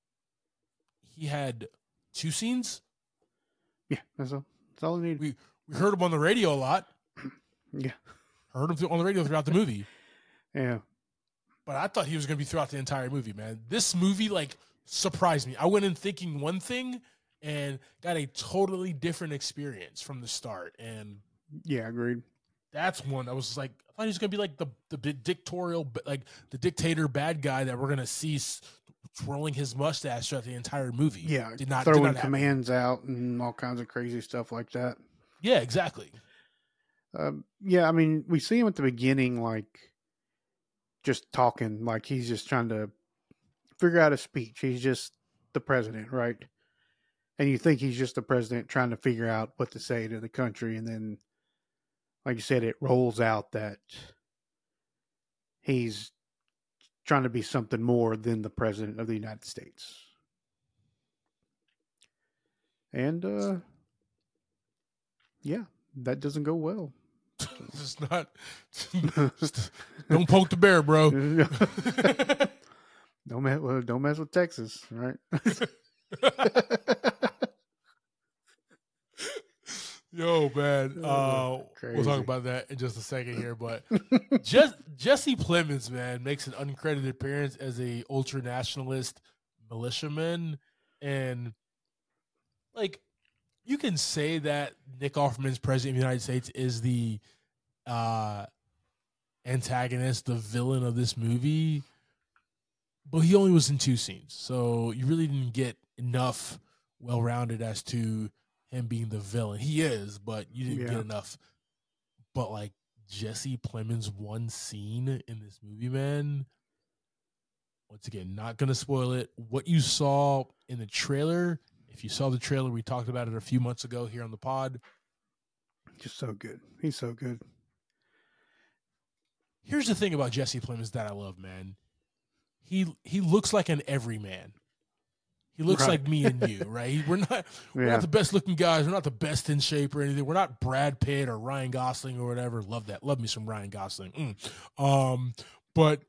he had 2 scenes. Yeah, that's all I need. We heard him on the radio a lot. Yeah, heard him on the radio throughout the movie. Yeah. But I thought he was going to be throughout the entire movie, man. This movie, like, surprised me. I went in thinking one thing and got a totally different experience from the start. And yeah, agreed. That's one I was like, I thought he was going to be like the dictatorial, like the dictator bad guy that we're going to see twirling his mustache throughout the entire movie. Yeah, did not throwing commands out and all kinds of crazy stuff like that. Yeah, exactly. Yeah, I mean, we see him at the beginning, like, just talking, like he's just trying to figure out a speech. He's just the president, right? And you think he's just the president trying to figure out what to say to the country. And then, like you said, it rolls out that he's trying to be something more than the president of the United States. And, yeah, that doesn't go well. It's not. Don't poke the bear, bro. Don't mess with Texas, right? Yo, man. We'll talk about that in just a second here, but Jesse Plemons, man, makes an uncredited appearance as a ultra nationalist militiaman, and like you can say that Nick Offerman's president of the United States is the antagonist, the villain of this movie, but he only was in 2 scenes. So you really didn't get enough well-rounded as to him being the villain. He is, but you didn't get enough. But like Jesse Plemons' one scene in this movie, man, once again, not going to spoil it. What you saw in the trailer, if you saw the trailer, we talked about it a few months ago here on the pod. Just so good. He's so good. Here's the thing about Jesse Plemons that I love, man. He looks like an everyman. He looks like me and you, right? We're not the best looking guys. We're not the best in shape or anything. We're not Brad Pitt or Ryan Gosling or whatever. Love that. Love me some Ryan Gosling. But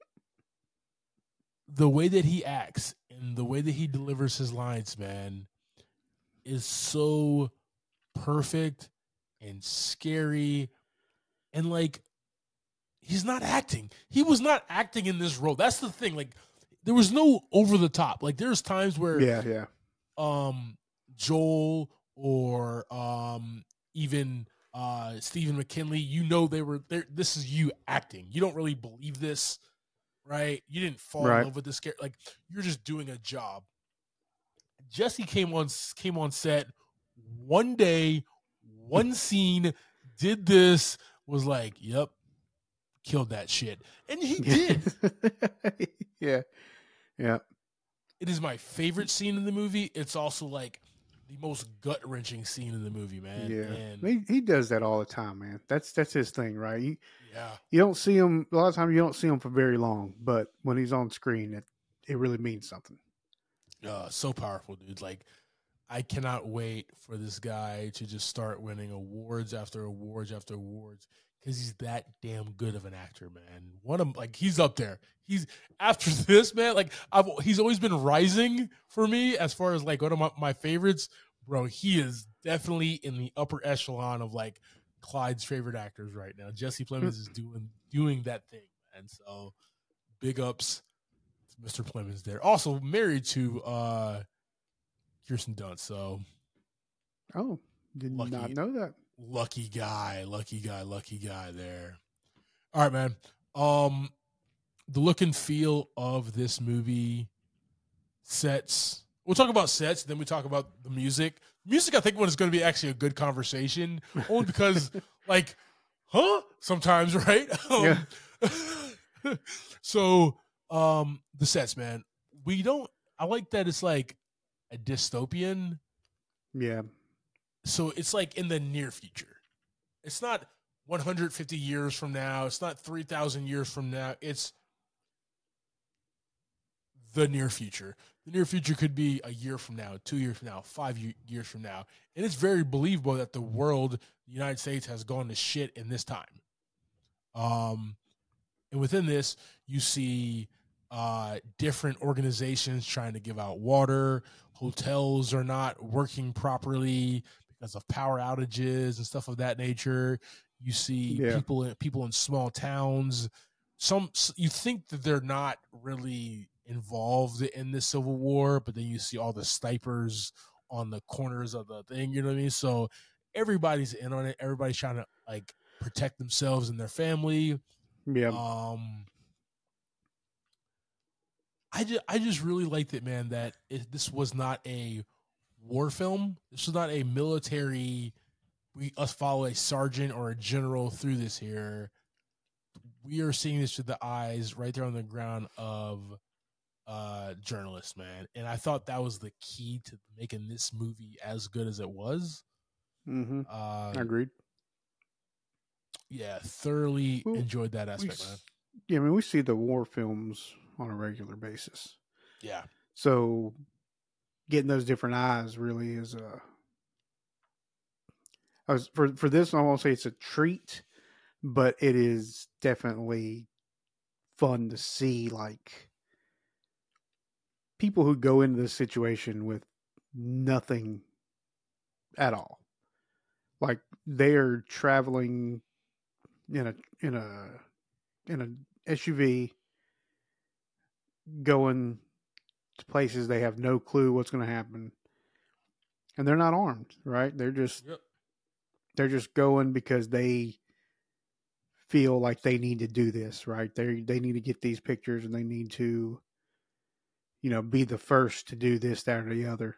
the way that he acts and the way that he delivers his lines, man, is so perfect and scary. And like, he's not acting. He was not acting in this role. That's the thing. Like, there was no over the top. Like, there's times where Joel or even Stephen McKinley, you know, they were there. This is you acting. You don't really believe this, right? You didn't fall in love with this character. Like, you're just doing a job. Jesse came on set one day, one scene, did this, was like, yep, killed that shit. And he did. Yeah. It is my favorite scene in the movie. It's also like the most gut-wrenching scene in the movie, man. Yeah. And he does that all the time, man. That's his thing, right? You don't see him a lot of times. You don't see him for very long, but when he's on screen, it really means something. So powerful, dude. Like, I cannot wait for this guy to just start winning awards after awards after awards, because he's that damn good of an actor, man. He's up there. He's after this, man. Like, he's always been rising for me as far as like one of my favorites, bro. He is definitely in the upper echelon of like Clyde's favorite actors right now. Jesse Plemons is doing that thing, man. So big ups to Mr. Plemons there. Also married to Kirsten Dunst. So, did not know that. Lucky guy there. All right, man. The look and feel of this movie, sets. We'll talk about sets, then we talk about the music. Music, I think, is going to be actually a good conversation, only because, like, sometimes, right? So, the sets, man. I like that it's like a dystopian. Yeah. So it's like in the near future. It's not 150 years from now. It's not 3,000 years from now. It's the near future. The near future could be a year from now, 2 years from now, 5 years from now. And it's very believable that the world, the United States, has gone to shit in this time. And within this, you see different organizations trying to give out water. Hotels are not working properly because of power outages and stuff of that nature. You see people in small towns. You think that they're not really involved in the Civil War, but then you see all the snipers on the corners of the thing. You know what I mean? So everybody's in on it. Everybody's trying to like protect themselves and their family. Yeah. I just really liked it, man, that this was not a war film. This was not a military, us follow a sergeant or a general through this here. We are seeing this through the eyes right there on the ground of journalists, man. And I thought that was the key to making this movie as good as it was. Mm-hmm. Agreed. Yeah, thoroughly enjoyed that aspect, man. Yeah, I mean, we see the war films on a regular basis. Yeah. So getting those different eyes really is for this, I won't say it's a treat, but it is definitely fun to see, like, people who go into this situation with nothing at all. Like, they are traveling in a SUV, going to places they have no clue what's going to happen, and they're not armed, right? They're just going because they feel like they need to do this, right? They need to get these pictures, and they need to, be the first to do this, that, or the other.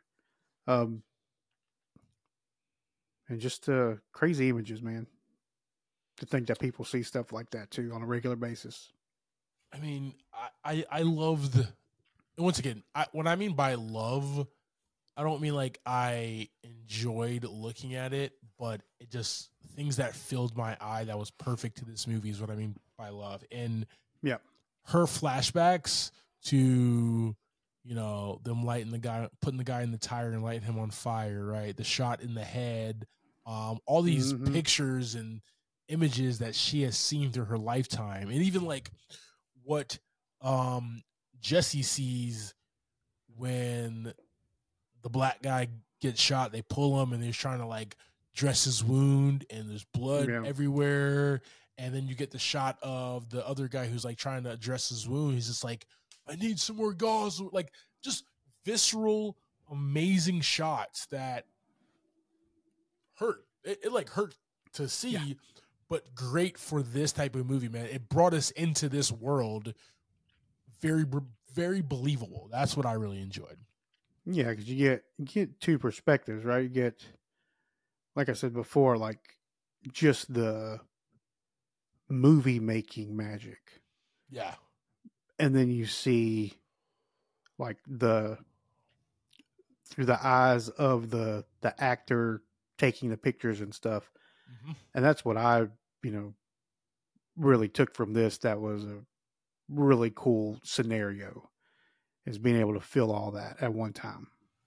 And just crazy images, man. To think that people see stuff like that too on a regular basis. I mean, I loved. Once again, what I mean by love, I don't mean like I enjoyed looking at it, but it just things that filled my eye that was perfect to this movie is what I mean by love. And yeah, her flashbacks to them putting the guy in the tire and lighting him on fire, right? The shot in the head, all these pictures and images that she has seen through her lifetime, and even like what Jesse sees when the black guy gets shot. They pull him and they're trying to like dress his wound, and there's blood everywhere. And then you get the shot of the other guy who's like trying to dress his wound. He's just like, I need some more gauze. Like just visceral, amazing shots that hurt. It like hurt to see, but great for this type of movie, man. It brought us into this world very, very believable. That's what I really enjoyed. Yeah, because you get two perspectives, right? You get, like I said before, like just the movie making magic. Yeah. And then you see like through the eyes of the actor taking the pictures and stuff. Mm-hmm. And that's what I, really took from this. That was a really cool scenario, is being able to feel all that at one time.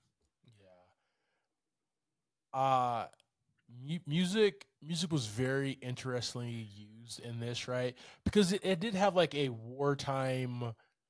Yeah. Music was very interestingly used in this, right? Because it did have like a wartime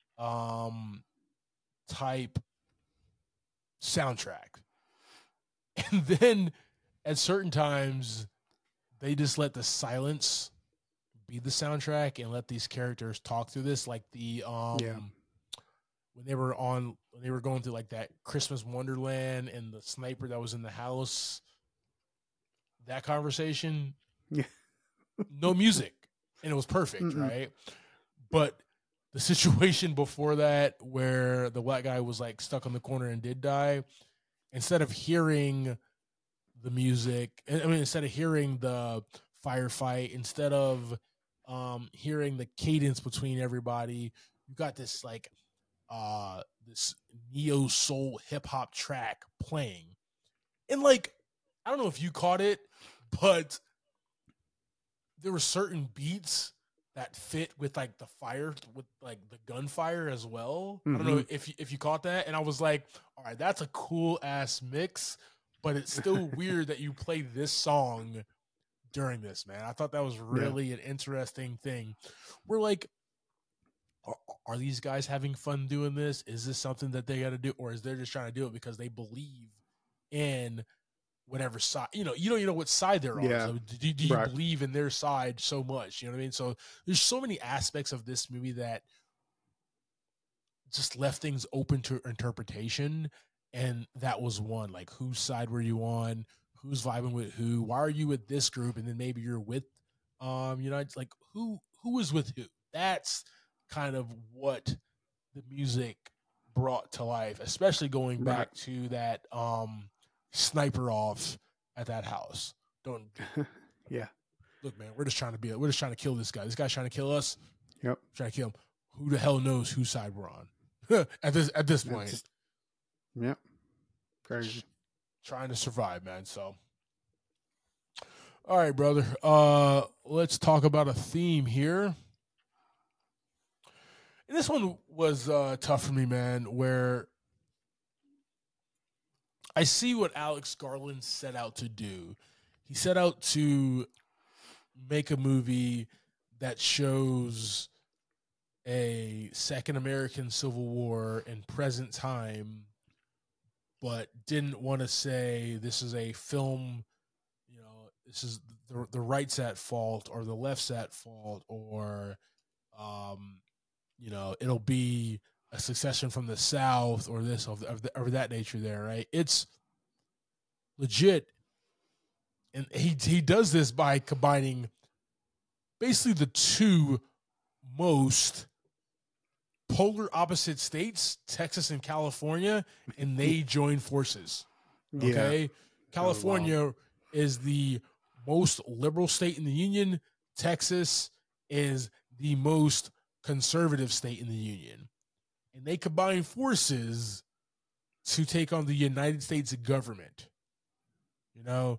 type soundtrack. And then at certain times they just let the silence be the soundtrack and let these characters talk through this, like the when they were going through like that Christmas Wonderland and the sniper that was in the house, that conversation, no music, and it was perfect. Right? But the situation before that, where the black guy was like stuck on the corner and did die, instead of hearing the music, instead of hearing the firefight, instead of hearing the cadence between everybody, you got this like this neo soul hip hop track playing, and like I don't know if you caught it, but there were certain beats that fit with like the fire, with like the gunfire as well. I don't know if you caught that, and I was like, all right, that's a cool ass mix, but it's still weird that you play this song during this, man. I thought that was really an interesting thing. We're like, are these guys having fun doing this? Is this something that they got to do, or is they just trying to do it because they believe in whatever side? You don't know what side they're on. So do you believe in their side so much? You know what I mean? So there's so many aspects of this movie that just left things open to interpretation, and that was one. Like, whose side were you on? Who's vibing with who? Why are you with this group? And then maybe you're with, it's like who is with who? That's kind of what the music brought to life, especially going back to that sniper off at that house. Don't look, man, we're just trying to kill this guy. This guy's trying to kill us. Yep. Trying to kill him. Who the hell knows whose side we're on at this point? Yep. Crazy. Trying to survive, man. So all right, brother. Let's talk about a theme here. And this one was tough for me, man, where I see what Alex Garland set out to do. He set out to make a movie that shows a second American Civil War in present time, but didn't want to say this is a film, this is the right's at fault or the left's at fault, or it'll be a succession from the South or this of that nature there, right? It's legit. And he does this by combining basically the two most polar opposite states, Texas and California, and they join forces. Okay. Yeah. California is the most liberal state in the union. Texas is the most conservative state in the union. And they combine forces to take on the United States government. You know,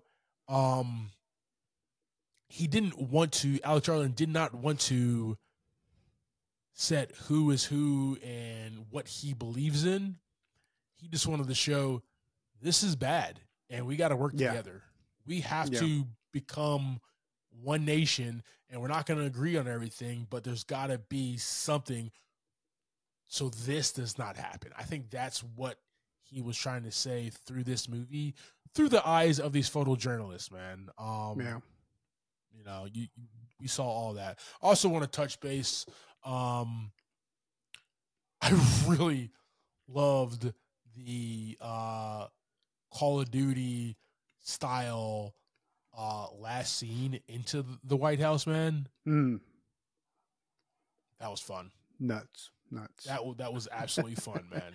Alex Garland did not want to set who is who and what he believes in. He just wanted to show this is bad and we got to work together. We have to become one nation, and we're not going to agree on everything, but there's got to be something so this does not happen. I think that's what he was trying to say through this movie, through the eyes of these photojournalists, man. You know, you saw all that. Also want to touch base. I really loved the Call of Duty style last scene into the White House, man. That was fun. Nuts. That was absolutely fun, man.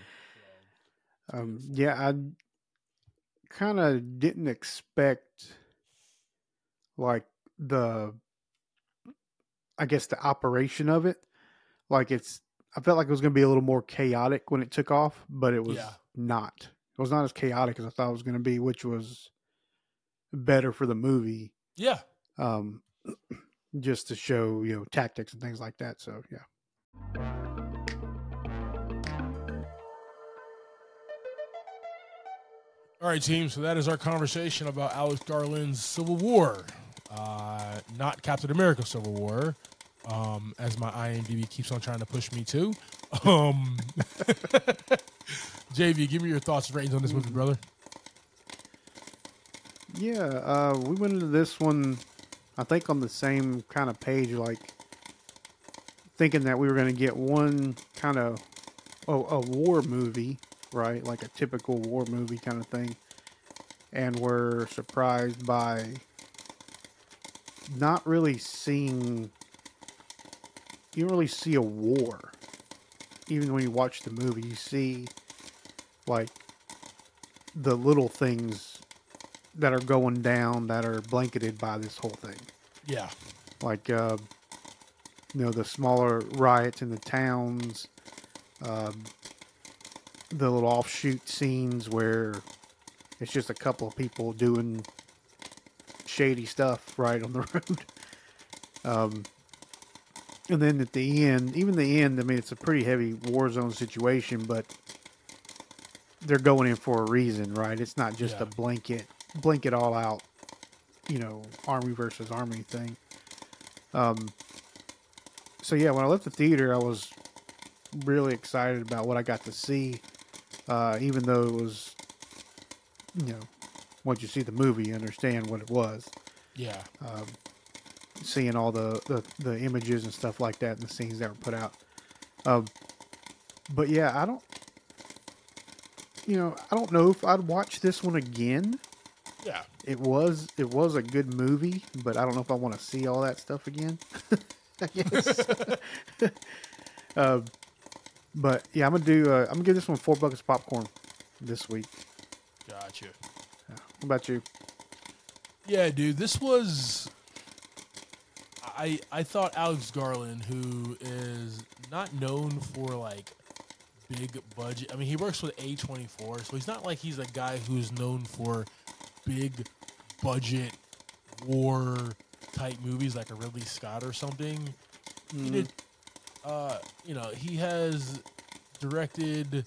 I kind of didn't expect like the operation of it. Like I felt like it was going to be a little more chaotic when it took off, but it was not. It was not as chaotic as I thought it was going to be, which was better for the movie. Yeah. Just to show, tactics and things like that. So, yeah. All right, team. So that is our conversation about Alex Garland's Civil War. Not Captain America Civil War, as my IMDb keeps on trying to push me to. JV, give me your thoughts and ratings on this movie, brother. Yeah, we went into this one, I think, on the same kind of page, like thinking that we were going to get one kind of a war movie, right? Like a typical war movie kind of thing. And we're surprised by not really seeing, you don't really see a war. Even when you watch the movie, you see like the little things that are going down that are blanketed by this whole thing. Yeah. Like, the smaller riots in the towns, the little offshoot scenes where it's just a couple of people doing shady stuff right on the road. And then at the end, even the end, I mean, it's a pretty heavy war zone situation, but they're going in for a reason, right? It's not just a blanket all out, army versus army thing. So yeah, when I left the theater, I was really excited about what I got to see. Even though it was, once you see the movie, you understand what it was. Yeah. Seeing all the images and stuff like that and the scenes that were put out. But yeah, I don't know if I'd watch this one again. Yeah. It was a good movie, but I don't know if I want to see all that stuff again. I guess. But yeah, I'm gonna give this one 4 buckets of popcorn this week. Gotcha. Yeah. What about you? Yeah, dude, this was. I thought Alex Garland, who is not known for like big budget. I mean, he works with A24, so he's not like he's a guy who's known for big budget war type movies like a Ridley Scott or something. He did, he has directed.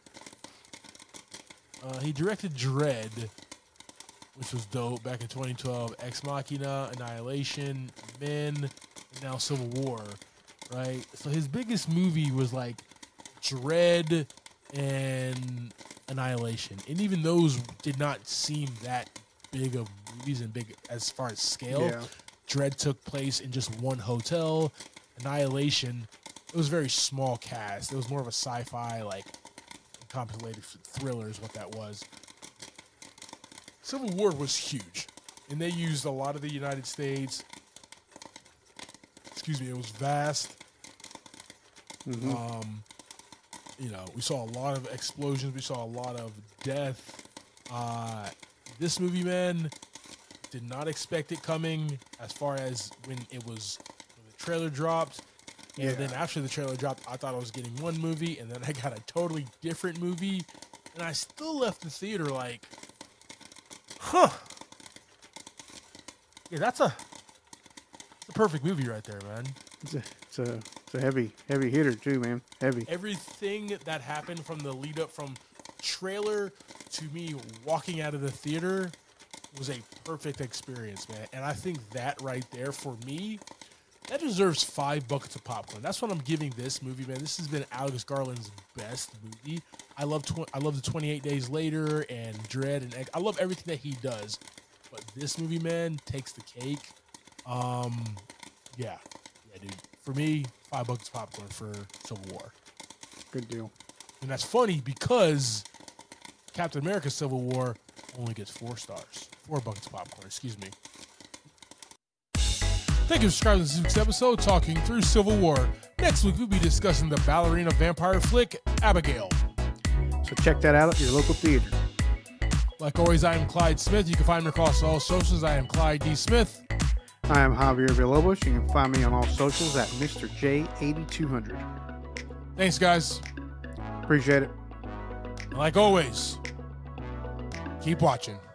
He directed Dread, which was dope back in 2012. Ex Machina, Annihilation, Men, and now Civil War, right? So his biggest movie was like Dread and Annihilation, and even those did not seem that big of movies and big as far as scale. Yeah. Dread took place in just one hotel. Annihilation, it was a very small cast. It was more of a sci-fi, like compilated thriller is what that was. Civil War was huge, and they used a lot of the United States. excuse me, it was vast. Mm-hmm. You know, we saw a lot of explosions. We saw a lot of death. This movie, man, did not expect it coming as far as when the trailer dropped. And then after the trailer dropped, I thought I was getting one movie, and then I got a totally different movie. And I still left the theater like, huh. Yeah, that's a perfect movie right there, man. It's a heavy hitter too, man. Heavy. Everything that happened from the lead up from trailer to me walking out of the theater was a perfect experience, man. And I think that right there for me, that deserves 5 buckets of popcorn. That's what I'm giving this movie, man. This has been Alex Garland's best movie. I love the 28 Days Later and Dread and I love everything that he does. But this movie, man, takes the cake. Yeah, dude. For me, 5 buckets of popcorn for Civil War. Good deal. And that's funny because Captain America Civil War only gets 4 stars. 4 buckets of popcorn, excuse me. Thank you for subscribing to this week's episode, Talking Through Civil War. Next week, we'll be discussing the ballerina vampire flick, Abigail. So check that out at your local theater. Like always, I am Clyde Smith. You can find me across all socials. I am Clyde D. Smith. I am Javier Villalobos. You can find me on all socials at Mr. J8200. Thanks, guys. Appreciate it. Like always, keep watching.